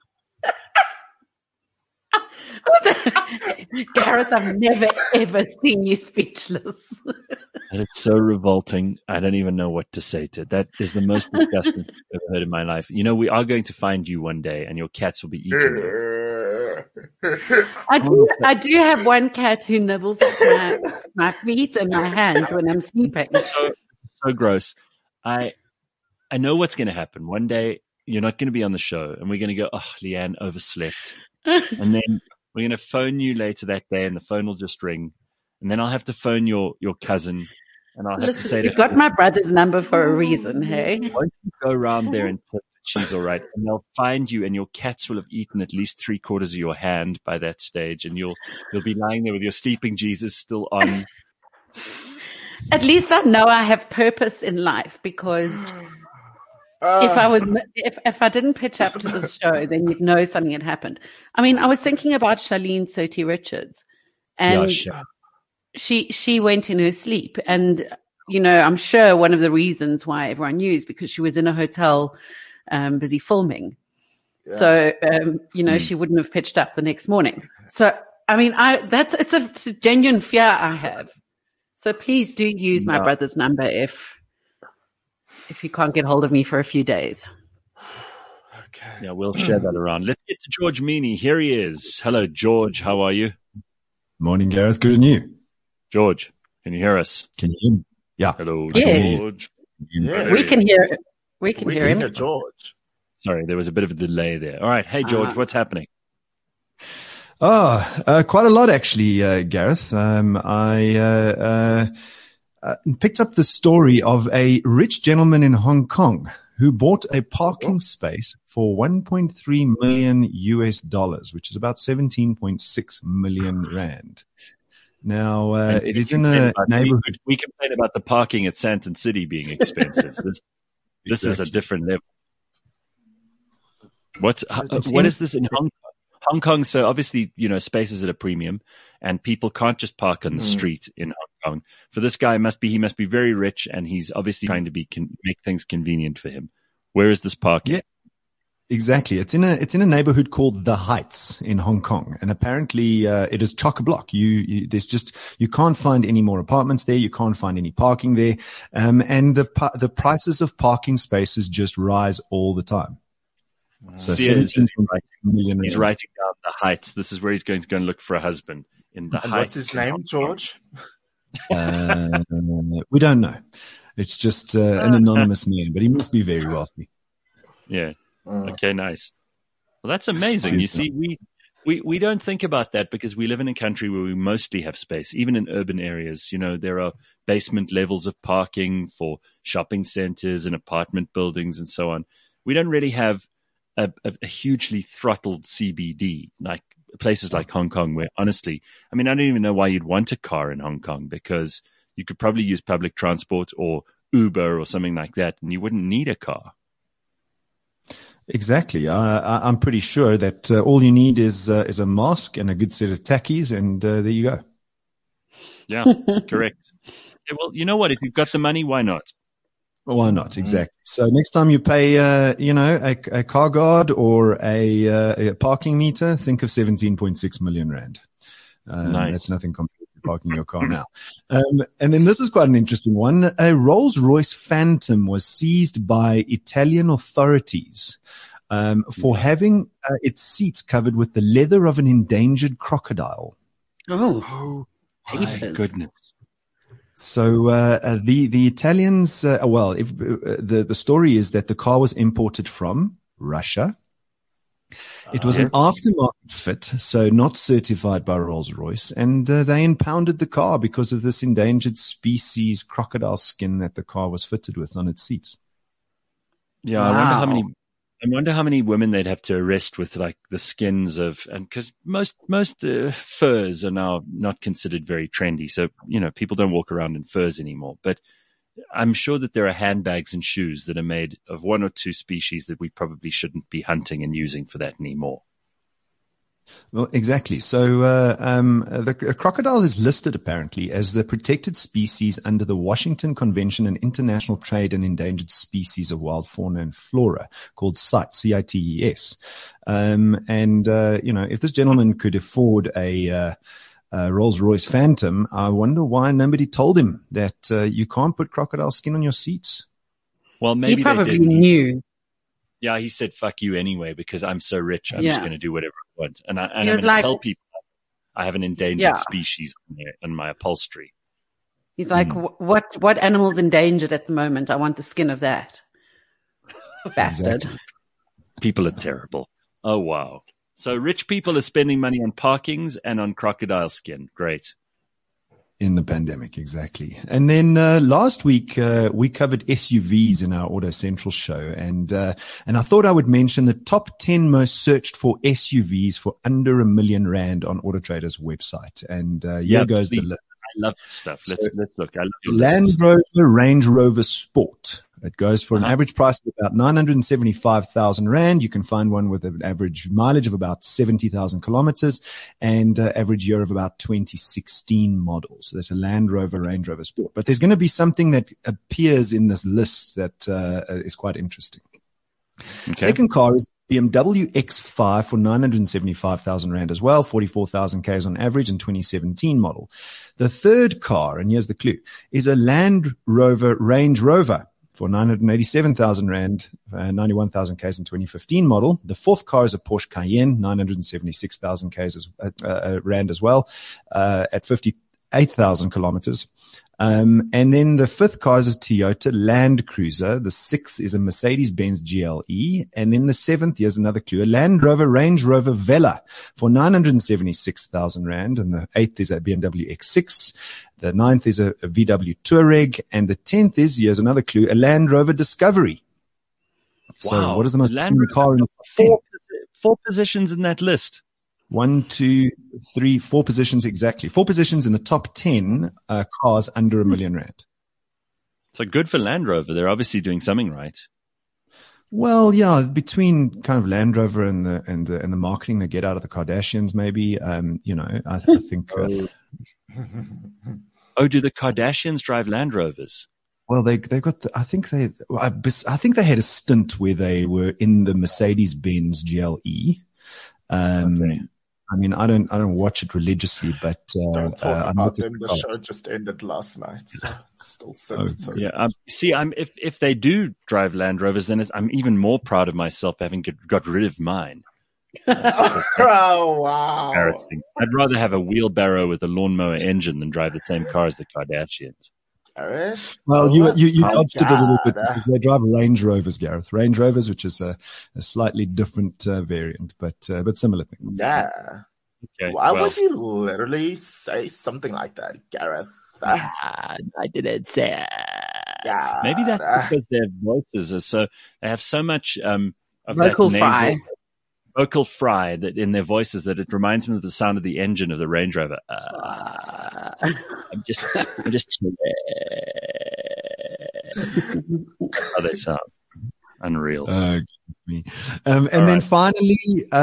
Speaker 4: Gareth, I've never, ever seen you speechless.
Speaker 2: And it's so revolting. I don't even know what to say to it. That is the most disgusting thing I've ever heard in my life. You know, we are going to find you one day, and your cats will be eating you.
Speaker 4: I do have one cat who nibbles at my feet and my hands when I'm sleeping.
Speaker 2: So gross. I know what's going to happen. One day, you're not going to be on the show, and we're going to go, oh, Leanne overslept. And then we're going to phone you later that day, and the phone will just ring. And then I'll have to phone your cousin, and I'll have to say,
Speaker 4: "You got my brother's number for a reason, hey?
Speaker 2: Why don't you go around there and she's all right. And they'll find you, and your cats will have eaten at least 3/4 of your hand by that stage, and you'll be lying there with your sleeping Jesus still on.
Speaker 4: At least I know I have purpose in life, because if I didn't pitch up to this show, then you'd know something had happened. I mean, I was thinking about Charlene Soti Richards, and she went in her sleep, and I'm sure one of the reasons why everyone knew is because she was in a hotel, busy filming. Yeah. So she wouldn't have pitched up the next morning. So I mean, it's a genuine fear I have. So please do use my brother's number if you can't get hold of me for a few days.
Speaker 3: Okay.
Speaker 2: Yeah, we'll share that around. Let's get to George Meany. Here he is. Hello, George. How are you?
Speaker 6: Morning, Gareth. Good, and you?
Speaker 2: George, can you hear us?
Speaker 6: Can you hear me? Yeah.
Speaker 2: Hello,
Speaker 4: yes.
Speaker 2: George.
Speaker 4: Yeah. We can hear it. We can hear him.
Speaker 3: George.
Speaker 2: Sorry, there was a bit of a delay there. All right. Hey, George, what's happening?
Speaker 6: Quite a lot, actually, Gareth. I picked up the story of a rich gentleman in Hong Kong who bought a parking space for $1.3 million, which is about 17.6 million rand. Now, it is in a neighborhood.
Speaker 2: We complain about the parking at Sandton City being expensive. This is a different level. What is this in Hong Kong? Hong Kong, so obviously, space is at a premium, and people can't just park on the street in Hong Kong. For this guy, he must be very rich, and he's obviously trying to make things convenient for him. Where is this parking?
Speaker 6: Yeah, exactly. It's in a neighborhood called The Heights in Hong Kong, and apparently it is chock-a-block. You can't find any more apartments there. You can't find any parking there, and the prices of parking spaces just rise all the time. So
Speaker 2: he's writing down The Heights. This is where he's going to go and look for a husband in The Heights.
Speaker 3: What's his name, George?
Speaker 6: We don't know. It's just an anonymous man, but he must be very wealthy.
Speaker 2: Yeah. Okay, nice. Well, that's amazing. You see, we don't think about that because we live in a country where we mostly have space. Even in urban areas, there are basement levels of parking for shopping centers and apartment buildings and so on. We don't really have a hugely throttled CBD, like places like Hong Kong, where honestly, I mean, I don't even know why you'd want a car in Hong Kong, because you could probably use public transport or Uber or something like that, and you wouldn't need a car.
Speaker 6: Exactly. I'm pretty sure that all you need is a mask and a good set of tackies, and there you go.
Speaker 2: Yeah, correct. Yeah, well, you know what? If you've got the money, why not?
Speaker 6: Why not? Exactly. So next time you pay, a car guard or a parking meter, think of 17.6 million rand.
Speaker 2: Nice.
Speaker 6: That's nothing compared to parking your car now. And then this is quite an interesting one. A Rolls-Royce Phantom was seized by Italian authorities for having its seats covered with the leather of an endangered crocodile.
Speaker 4: Oh,
Speaker 2: my goodness.
Speaker 6: So the Italians, the story is that the car was imported from Russia. It was an aftermarket fit, so not certified by Rolls-Royce, and they impounded the car because of this endangered species crocodile skin that the car was fitted with on its seats.
Speaker 2: Yeah, wow. I wonder how many women they'd have to arrest with like the skins of, and because most furs are now not considered very trendy. So, people don't walk around in furs anymore, but I'm sure that there are handbags and shoes that are made of one or two species that we probably shouldn't be hunting and using for that anymore.
Speaker 6: Well, exactly. So the crocodile is listed apparently as the protected species under the Washington Convention on International Trade and Endangered Species of Wild Fauna and Flora, called CITES, CITES. If this gentleman could afford a Rolls-Royce Phantom, I wonder why nobody told him that you can't put crocodile skin on your seats.
Speaker 2: Well, maybe
Speaker 4: he probably
Speaker 2: they did.
Speaker 4: knew.
Speaker 2: Yeah, he said, fuck you anyway, because I'm so rich, I'm just going to do whatever I want. And I'm going to tell people I have an endangered species in my upholstery.
Speaker 4: He's like, what animal's endangered at the moment? I want the skin of that. Bastard.
Speaker 6: Exactly.
Speaker 2: People are terrible. Oh, wow. So rich people are spending money on parkings and on crocodile skin. Great.
Speaker 6: In the pandemic, exactly. And then last week we covered SUVs in our Auto Central show, and I thought I would mention the top 10 most searched for SUVs for under R1 million on Auto Trader's website. And here goes the list.
Speaker 2: I love this stuff. Let's look. I love your
Speaker 6: Land
Speaker 2: list.
Speaker 6: Rover Range Rover Sport. It goes for an average price of about 975,000 Rand. You can find one with an average mileage of about 70,000 kilometers and average year of about 2016 models. So that's a Land Rover Range Rover Sport. But there's going to be something that appears in this list that is quite interesting. Okay. Second car is BMW X5 for 975,000 Rand as well, 44,000 Ks on average and 2017 model. The third car, and here's the clue, is a Land Rover Range Rover for 987,000 Rand, 91,000 Ks in 2015 model. The fourth car is a Porsche Cayenne, 976,000 Ks Rand as well, at 58,000 kilometers. And then the fifth car is a Toyota Land Cruiser. The sixth is a Mercedes-Benz GLE. And then the seventh, here's another clue, a Land Rover Range Rover Vela for 976,000 Rand. And the eighth is a BMW X6. The ninth is a VW Touareg. And the 10th is, here's another clue, a Land Rover Discovery.
Speaker 2: Wow.
Speaker 6: So what is the most common car in the
Speaker 2: four positions in that list?
Speaker 6: 1, 2, 3, 4 positions exactly. 4 positions in the top 10 cars under R1 million.
Speaker 2: So good for Land Rover. They're obviously doing something right.
Speaker 6: Well, yeah, between kind of Land Rover and the marketing they get out of the Kardashians, maybe. I think.
Speaker 2: Oh, do the Kardashians drive Land Rovers?
Speaker 6: Well, they got. I think they had a stint where they were in the Mercedes-Benz GLE. Okay. I mean, I don't watch it religiously, but
Speaker 3: don't talk about them. The show just ended last night, so it's still sensitive.
Speaker 2: Yeah, if they do drive Land Rovers, then I'm even more proud of myself having got rid of mine.
Speaker 3: Oh wow!
Speaker 2: Embarrassing. I'd rather have a wheelbarrow with a lawnmower engine than drive the same car as the Kardashians.
Speaker 3: Gareth?
Speaker 6: Well, you dodged it a little bit because they drive Range Rovers, Gareth. Range Rovers, which is a slightly different variant, but similar thing.
Speaker 3: Yeah.
Speaker 2: Okay,
Speaker 3: Why would you literally say something like that, Gareth?
Speaker 1: I didn't say it.
Speaker 3: Yeah.
Speaker 2: Maybe that's because their voices are so, they have so much of
Speaker 4: vocal
Speaker 2: that
Speaker 4: fry.
Speaker 2: Vocal fry that in their voices that it reminds me of the sound of the engine of the Range Rover. I'm just how they sound. Unreal.
Speaker 6: And then finally,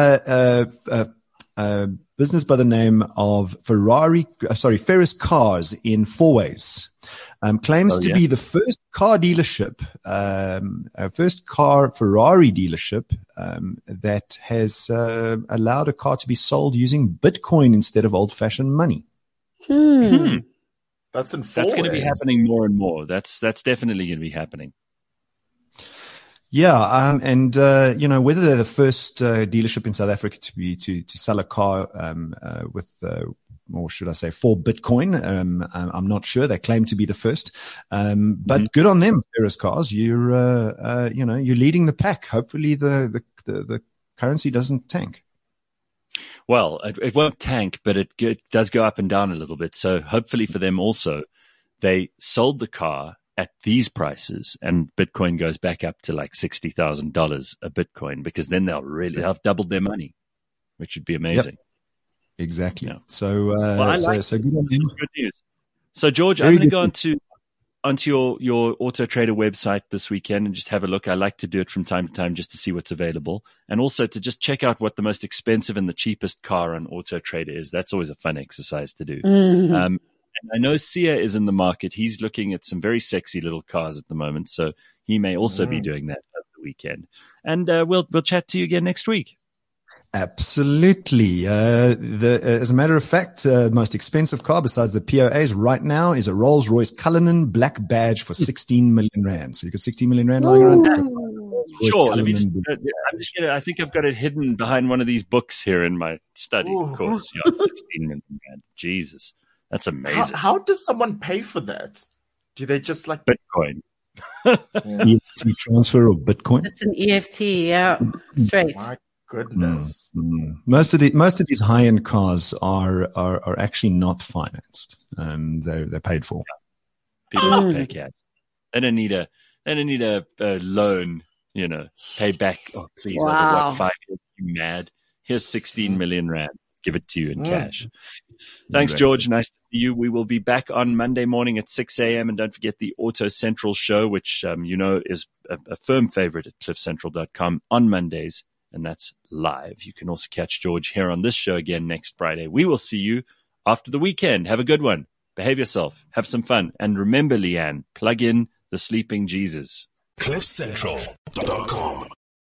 Speaker 6: business by the name of Ferris Cars in Fourways. Claims to be the first car dealership, first car Ferrari dealership, that has allowed a car to be sold using Bitcoin instead of old-fashioned money.
Speaker 3: That's in Fourways.
Speaker 2: That's going to be happening more and more. That's definitely going to be happening.
Speaker 6: Yeah, whether they're the first dealership in South Africa to sell a car with or should I say for Bitcoin, I'm not sure. They claim to be the first, but good on them, Ferris Cars. You're leading the pack. Hopefully the currency doesn't tank.
Speaker 2: Well, it won't tank, but it does go up and down a little bit. So hopefully for them also, they sold the car at these prices and Bitcoin goes back up to like $60,000 a Bitcoin, because then they'll have doubled their money, which would be amazing.
Speaker 6: Yep. Exactly. Yeah. So good on them.
Speaker 2: Good news. So George, I'm going to go onto your Auto Trader website this weekend and just have a look. I like to do it from time to time just to see what's available, and also to just check out what the most expensive and the cheapest car on Auto Trader is. That's always a fun exercise to do.
Speaker 4: Mm-hmm.
Speaker 2: And I know Sia is in the market. He's looking at some very sexy little cars at the moment, so he may also be doing that over the weekend. And we'll chat to you again next week.
Speaker 6: Absolutely. As a matter of fact, the most expensive car besides the POAs right now is a Rolls-Royce Cullinan Black Badge for 16 million Rand. So you got 16 million Rand lying around.
Speaker 2: Sure. I think I've got it hidden behind one of these books here in my study. Of course. Yeah, 16 million Rand. Jesus. That's amazing.
Speaker 3: How does someone pay for that? Do they just like
Speaker 2: Bitcoin?
Speaker 6: EFT transfer of Bitcoin?
Speaker 4: It's an EFT, yeah, straight.
Speaker 3: My goodness.
Speaker 6: Most of these high-end cars are actually not financed. They're paid for.
Speaker 2: People just pay cash. They don't need a loan, pay back. Oh, please.
Speaker 4: Wow.
Speaker 2: Over 5 years, you mad? Here's 16 million rand. Give it to you in cash. Thanks, George. Nice to see you. We will be back on Monday morning at 6 a.m. And don't forget the Auto Central show, which, is a firm favorite at cliffcentral.com on Mondays. And that's live. You can also catch George here on this show again next Friday. We will see you after the weekend. Have a good one. Behave yourself. Have some fun. And remember, Leanne, plug in the sleeping Jesus.
Speaker 7: cliffcentral.com